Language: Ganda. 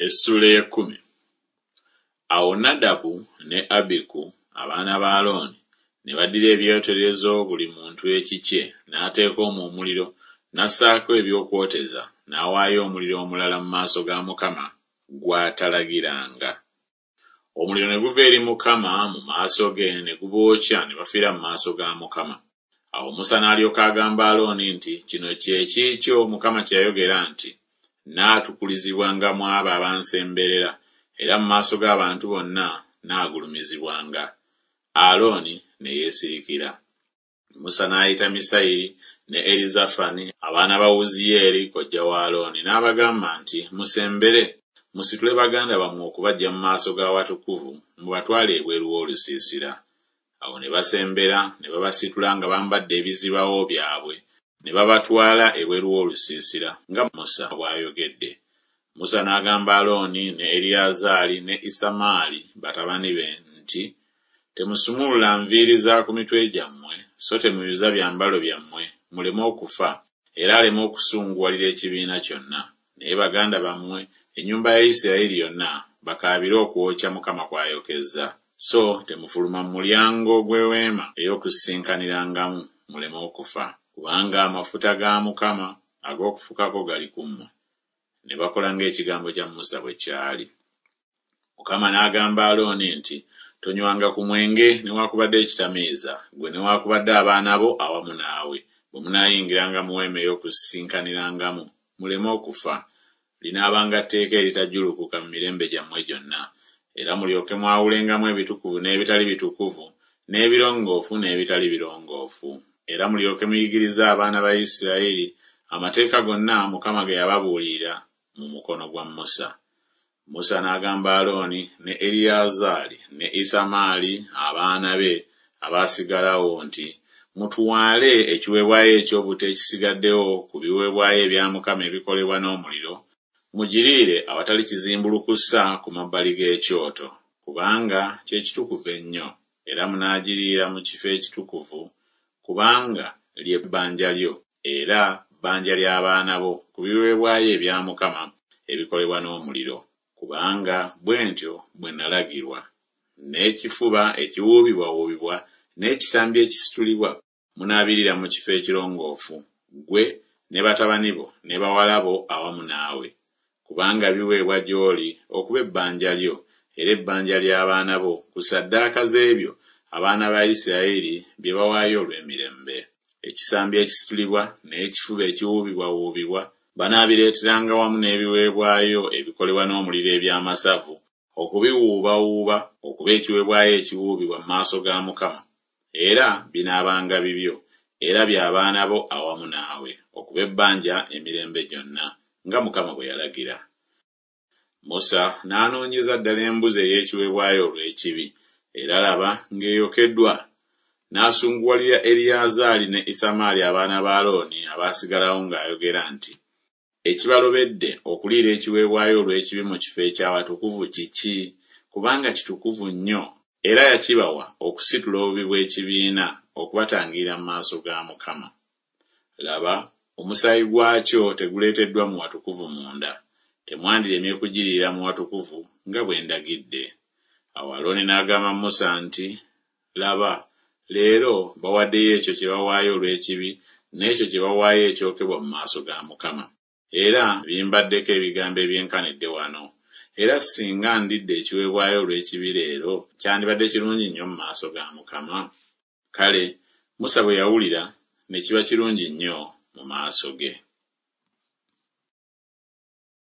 Essula y'ekkumi. Awo Nadabu ne Abiku abaana ba Alooni ne baddira ebyoterezo buli muntu ekikye n'ateeka omwo omuliro n'assaako ebyokwoteza n'awaayo omuliro omulala mu maaso ga Mukama gw'atalagiranga. Omuliro ne guva eri Mukama mu maaso ge ne gubookya ne bafiira mu maaso ga Mukama. Awo Musa n'alyoka agamba Alooni nti, kino kye kiikyo Mukama kye yayogera nti, naatukulizibwanga mu abo abansemberera, era mu maaso g'abantu bonna naagulumizibwanga. Alooni ne yeesirikira. Musa n'ayita Misayiri ne Erizafani abaana ba Wuziyeeri kojja wa Alooni n'abagamba nti, musembere, musitule baganda bammwe okubaggya mu maaso g'awatukuvu mubatwale ebweru w'olusiisira. Awo ne basembera ne babasitula nga bambadde ebizibawo byabwe ne babatwala ebweru w'olusiisira nga Musa bw'ayogedde. Musa n'agamba Alooni ne Eriyazaali ne Isamaali batabani be nti, temusumulula nviiri za ku mitwe gyammwe, so temuyuza byambalo byammwe, muleme okufa, era aleme okusunguwalira ekibiina kyonna. Naye baganda bammwe, ennyumba ya Isirayiri yonna, bakaabire okwokya Mukama kw'ayokezza. So temufuluma mu mulyango gw'eweema ey'okusinkanirangamu, muleme okufa, kubanga amafuta ga Mukama ag'okufukako gali ku mmwe. Ne bakola ng'ekigambo kya Musa bwe kyali. Mukama n'agamba Alooni nti, tonywanga ku mwenge newaakubadde ekitamiiza, gwe newaakubadde abaana bo awamu naawe, bwe munaayingiranga mu weema ey'okusinkanirangamu, muleme okufa. Linaabanga tteeka eritajjulukuka mu mirembe gyammwe gyonna, era mulyoke mwawulengamu ebitukuvu n'ebitali bitukuvu, n'ebirongoofu n'ebitali birongoofu. Era mulyoke muyigirize abaana ba Isirayiri amateeka gonna Mukama ge yababuulira mu mukono gwa Musa. Musa n'agamba Alooni ne Eriyazaali ne Isamaali abaana be abaasigalawo nti, mutuwaale ekiweebwayo eky'obutta ekisigaddewo ku biweebwayo ebya Mukama ebikolebwa n'omuliro, mugiriire awatali kizimbulukusa ku mabbali g'ekyoto, kubanga kye kitukuvu ennyo, era munaagiriira mu kifo ekitukuvu, kubanga ly'ebbanja lyo, era bbanja ly'abaana bo ku biweebwayo ebya Mukama ebikolebwa n'omuliro, kubanga bwe ntyo bwe nalagirwa. N'ekifuba ekiwuubibwawuubibwa n'ekisambi ekisitulibwa munaabirira mu kifo ekirongoofu, gwe ne batabani bo ne bawala bo awamu naawe, kubanga biweebwa gy'oli okuba ebbanja lyo, era ebbanja ly'abaana bo ku ssaddaaka z'ebyo abaana ba Isirayiri bye bawaayo olw'emirembe. Ekisambi ekisitulibwa n'ekifuba ekiwuubibwawuubibwa banaabireeteranga wamu n'ebiweebwayo ebikolebwa n'omuliro eby'amasavu, okubiwuubawuuba okuba ekiweebwayo ekiwuubibwa mu maaso ga Mukama, era binaabanga bibyo, era by'abaana bo awamu naawe, okuba ebbanja emirembe gyonna, nga Mukama bwe yalagira. Musa n'anoonyeza ddala embuzi ey'ekiweebwayo olw'ekibi, era laba ng'eyokeddwa. N'asunguwalira Eriyazaali ne Isamaali abaana ba Alooni abaasigalawo ng'ayogera nti, ekibalobedde okuliira ekiweebwayo olw'ekibi mu kifo eky'awatukuvu kiki? Kubanga kitukuvu nnyo, era yakibawa okusitula obubi bw'ekibiina okubatangira mu maaso ga Mukama. Laba, omusaayi gwakyo teguleeteddwa mu watukuvu munda, temwandiremye kugiriira mu watukuvu nga bwe ndagidde. Awo Alooni n'agamba Musa nti, laba, leero bawaddeyo ekyo kye bawaayo olw'ekibi n'ekyo kye bawaayo ekyokebwa mu maaso ga Mukama. Era bimbaddeko ebigambo ebyenkanidde wano. Era singa ndidde ekiweebwayo olw'ekibi leero, kyandibadde kirungi nnyo mu maaso ga Mukama. Kale, Musa bwe yawulira ne kiba kirungi nnyo mu maaso ge.